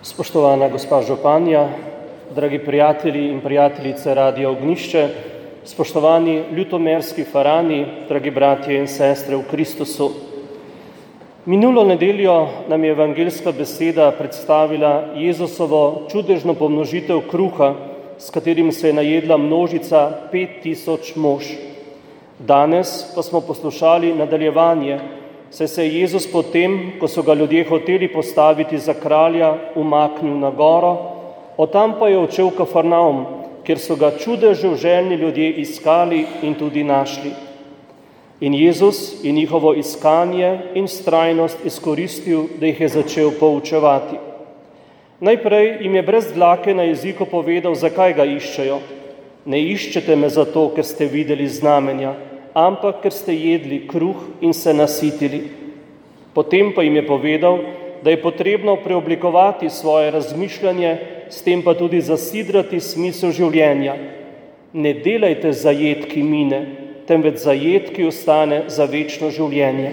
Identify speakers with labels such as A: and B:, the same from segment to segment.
A: Spoštovana gospa županja, dragi prijatelji in prijateljice Radia Ognjišče, spoštovani ljutomerski farani, dragi bratje in sestre v Kristusu. Minulo nedeljo nam je evangeljska beseda predstavila Jezusovo čudežno pomnožitev kruha, s katerim se je najedla množica 5000 mož. Danes pa smo poslušali nadaljevanje, saj se je Jezus potem, ko so ga ljudje hoteli postaviti za kralja, umaknil na goro, od tam pa je odšel v Kafarnaum, kjer so ga čudežev željni ljudje iskali in tudi našli. In Jezus je njihovo iskanje in vztrajnost izkoristil, da jih je začel poučevati. Najprej jim je brez dlake na jeziku povedal, zakaj ga iščejo. Ne iščete me zato, ker ste videli znamenja, ampak ker ste jedli kruh in se nasitili. Potem pa jim je povedal, da je potrebno preoblikovati svoje razmišljanje, s tem pa tudi zasidrati smisel življenja. Ne delajte zajed, ki mine, temveč zajed, ki ostane za večno življenje.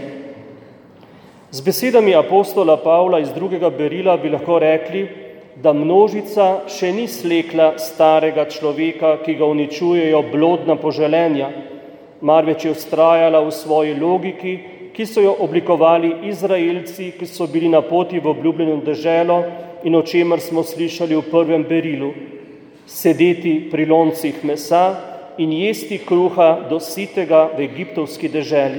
A: Z besedami apostola Pavla iz 2. berila bi lahko rekli, da množica še ni slekla starega človeka, ki ga uničujejo blodna poželenja, marveč je vztrajala v svoji logiki, ki so jo oblikovali Izraelci, ki so bili na poti v obljubljeno deželo in o čemer smo slišali v 1. berilu. Sedeti pri loncih mesa in jesti kruha do sitega v egiptovski deželi.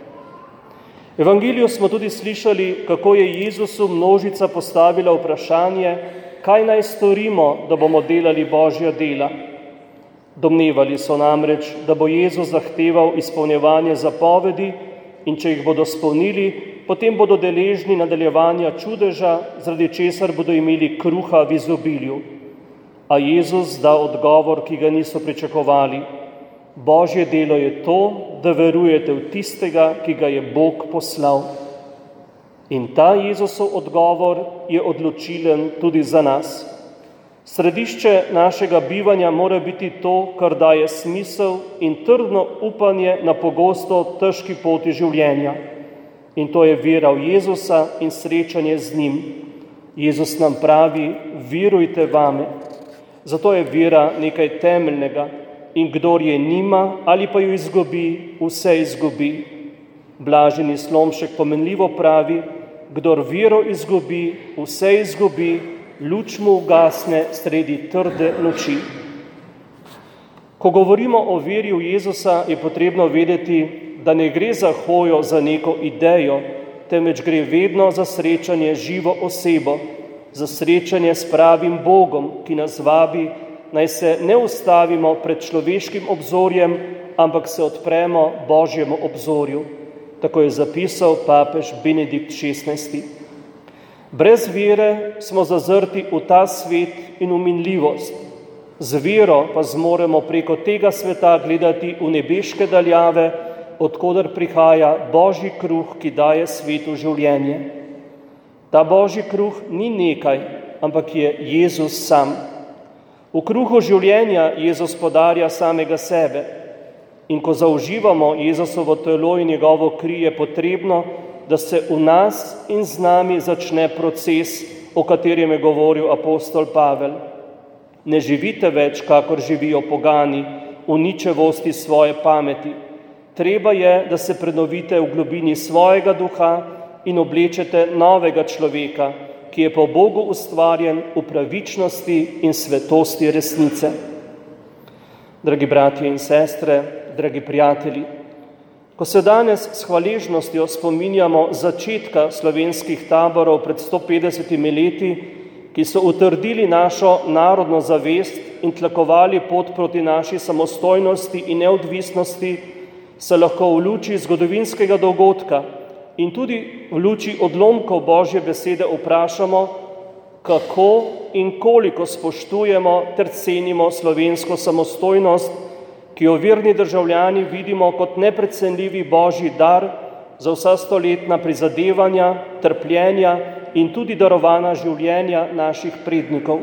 A: V evangeliju smo tudi slišali, kako je Jezusu množica postavila vprašanje, kaj naj storimo, da bomo delali Božja dela. Domnevali so namreč, da bo Jezus zahteval izpolnjevanje zapovedi in če jih bodo spolnili, potem bodo deležni nadaljevanja čudeža, zaradi česar bodo imeli kruha v izobilju. A Jezus da odgovor, ki ga niso pričakovali. Božje delo je to, da verujete v tistega, ki ga je Bog poslal. In ta Jezusov odgovor je odločilen tudi za nas. Središče našega bivanja mora biti to, kar daje smisel in trdno upanje na pogosto težki poti življenja. In to je vera v Jezusa in srečanje z njim. Jezus nam pravi, verujte vame. Zato je vera nekaj temeljnega in kdor je nima ali pa jo izgubi, vse izgubi. Blaženi Slomšek pomenljivo pravi, kdor vero izgubi, vse izgubi, luč mu ugasne sredi trde noči. Ko govorimo o veri v Jezusa, je potrebno vedeti, da ne gre za hojo za neko idejo, temveč gre vedno za srečanje z živo osebo, za srečanje s pravim Bogom, ki nas vabi, naj se ne ustavimo pred človeškim obzorjem, ampak se odpremo Božjemu obzorju. Tako je zapisal papež Benedikt XVI. Brez vere smo zazrti v ta svet in v minljivost. Z vero pa zmoremo preko tega sveta gledati v nebeške daljave, odkoder prihaja Božji kruh, ki daje svetu življenje. Ta Božji kruh ni nekaj, ampak je Jezus sam. V kruhu življenja Jezus podarja samega sebe. In ko zauživamo Jezusovo telo in njegovo kri, je potrebno, da se v nas in z nami začne proces, o katerem je govoril apostol Pavel. Ne živite več, kakor živijo pogani, v ničevosti svoje pameti. Treba je, da se prenovite v globini svojega duha in oblečete novega človeka, ki je po Bogu ustvarjen v pravičnosti in svetosti resnice. Dragi bratje in sestre, dragi prijatelji, ko se danes s hvaležnostjo spominjamo začetka slovenskih taborov pred 150 leti, ki so utrdili našo narodno zavest in tlakovali pot proti naši samostojnosti in neodvisnosti, se lahko v luči zgodovinskega dogodka in tudi v luči odlomkov Božje besede vprašamo, kako in koliko spoštujemo ter cenimo slovensko samostojnost, ki jo verni državljani vidimo kot neprecenljivi Božji dar za vsa stoletna prizadevanja, trpljenja in tudi darovana življenja naših prednikov.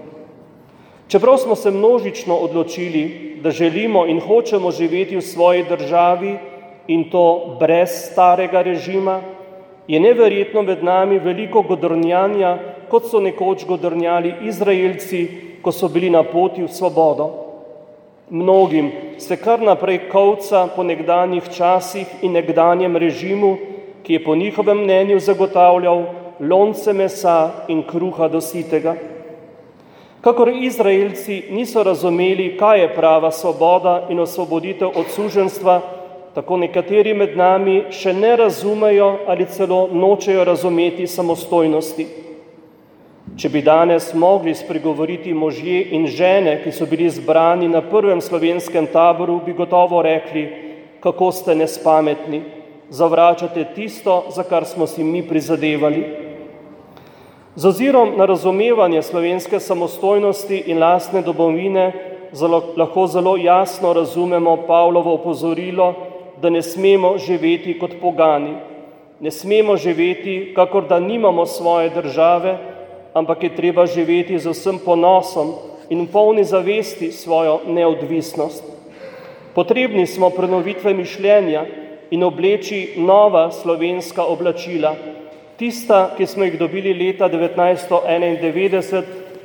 A: Čeprav smo se množično odločili, da želimo in hočemo živeti v svoji državi in to brez starega režima, Je neverjetno med nami veliko godrnjanja, kot so nekoč godrnjali Izraelci, ko so bili na poti v svobodo. Mnogim se kar naprej kolca po nekdanjih časih in nekdanjem režimu, ki je po njihovem mnenju zagotavljal lonce mesa in kruha do sitega. Kakor Izraelci niso razumeli, kaj je prava svoboda in osvoboditev od suženjstva, tako nekateri med nami še ne razumejo ali celo nočejo razumeti samostojnosti. Če bi danes mogli spregovoriti možje in žene, ki so bili zbrani na prvem slovenskem taboru, bi gotovo rekli, kako ste nespametni, zavračate tisto, za kar smo si mi prizadevali. Z ozirom na razumevanje slovenske samostojnosti in lastne domovine lahko zelo jasno razumemo Pavlovo opozorilo, da ne smemo živeti kot pogani. Ne smemo živeti, kakor da nimamo svoje države, ampak je treba živeti z vsem ponosom in v polni zavesti svojo neodvisnost. Potrebni smo prenovitve mišljenja in obleči nova slovenska oblačila, tista, ki smo jih dobili leta 1991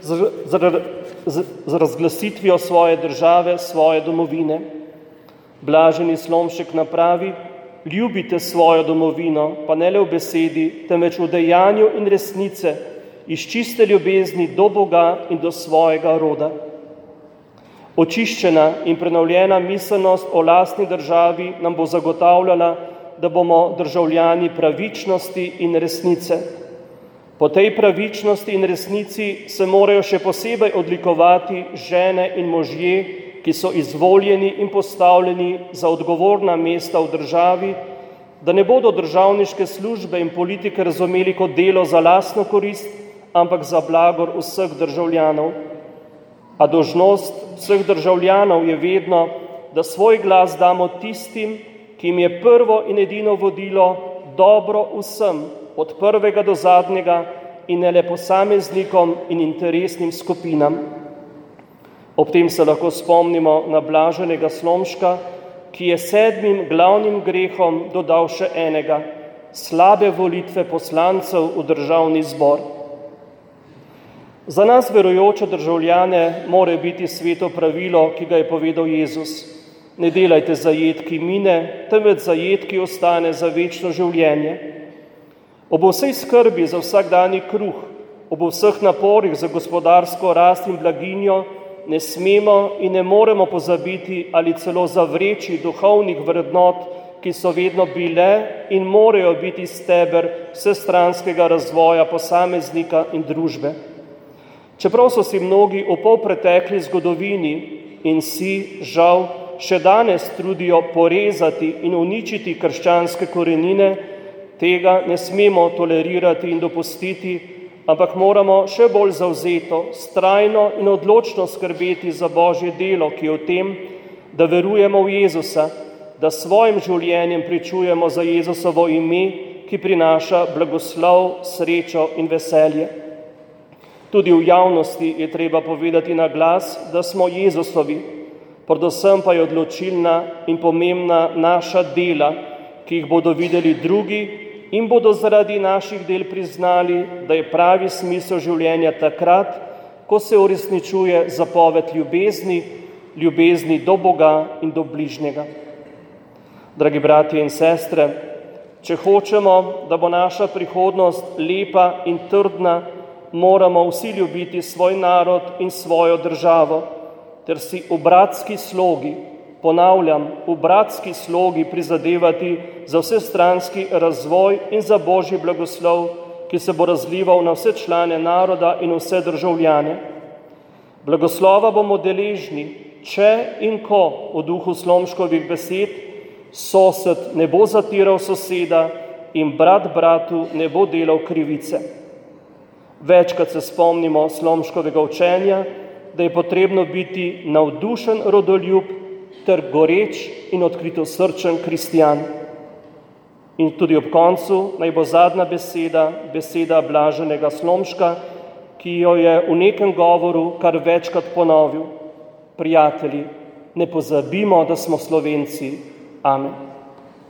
A: z razglasitvijo svoje države, svoje domovine. Blaženi Slomšek napravi, ljubite svojo domovino, pa ne le v besedi, temveč v dejanju in resnice, iz čiste ljubezni do Boga in do svojega roda. Očiščena in prenovljena miselnost o lastni državi nam bo zagotavljala, da bomo državljani pravičnosti in resnice. Po tej pravičnosti in resnici se morajo še posebej odlikovati žene in možje, ki so izvoljeni in postavljeni za odgovorna mesta v državi, da ne bodo državniške službe in politike razumeli kot delo za lastno korist, ampak za blagor vseh državljanov. A dolžnost vseh državljanov je vedno, da svoj glas damo tistim, ki jim je prvo in edino vodilo dobro vsem, od prvega do zadnjega in ne le posameznikom in interesnim skupinam. Ob tem se lahko spomnimo na blaženega Slomška, ki je 7. glavnim grehom dodal še enega, slabe volitve poslancev v državni zbor. Za nas verujoče državljane more biti sveto pravilo, ki ga je povedal Jezus. Ne delajte zajed, ki mine, temveč zajed, ki ostane za večno življenje. Ob vsej skrbi za vsakdanji kruh, ob vseh naporih za gospodarsko rast in blaginjo, ne smemo in ne moremo pozabiti ali celo zavreči duhovnih vrednot, ki so vedno bile in morajo biti steber vsestranskega razvoja posameznika in družbe. Čeprav so si mnogi v polpretekli zgodovini in si, žal, še danes trudijo porezati in uničiti krščanske korenine, tega ne smemo tolerirati in dopustiti, ampak moramo še bolj zavzeto, vztrajno in odločno skrbeti za Božje delo, ki je v tem, da verujemo v Jezusa, da svojim življenjem pričujemo za Jezusovo ime, ki prinaša blagoslov, srečo in veselje. Tudi v javnosti je treba povedati na glas, da smo Jezusovi, predvsem pa je odločilna in pomembna naša dela, ki jih bodo videli drugi in bodo zaradi naših del priznali, da je pravi smisel življenja takrat, ko se uresničuje zapoved ljubezni do Boga in do bližnjega. Dragi bratje in sestre, če hočemo, da bo naša prihodnost lepa in trdna, moramo vsi ljubiti svoj narod in svojo državo, ter si v bratski slogi, ponavljam, v bratski slogi prizadevati za vsestranski razvoj in za Božji blagoslov, ki se bo razlival na vse člane naroda in vse državljane. Blagoslova bomo deležni, če in ko v duhu Slomškovih besed sosed ne bo zatiral soseda in brat bratu ne bo delal krivice. Večkrat se spomnimo Slomškovega učenja, da je potrebno biti navdušen rodoljub ter goreč in odkritosrčen kristjan. In tudi ob koncu naj bo zadnja beseda blaženega Slomška, ki jo je v nekem govoru kar večkrat ponovil. Prijatelji, ne pozabimo, da smo Slovenci. Amen.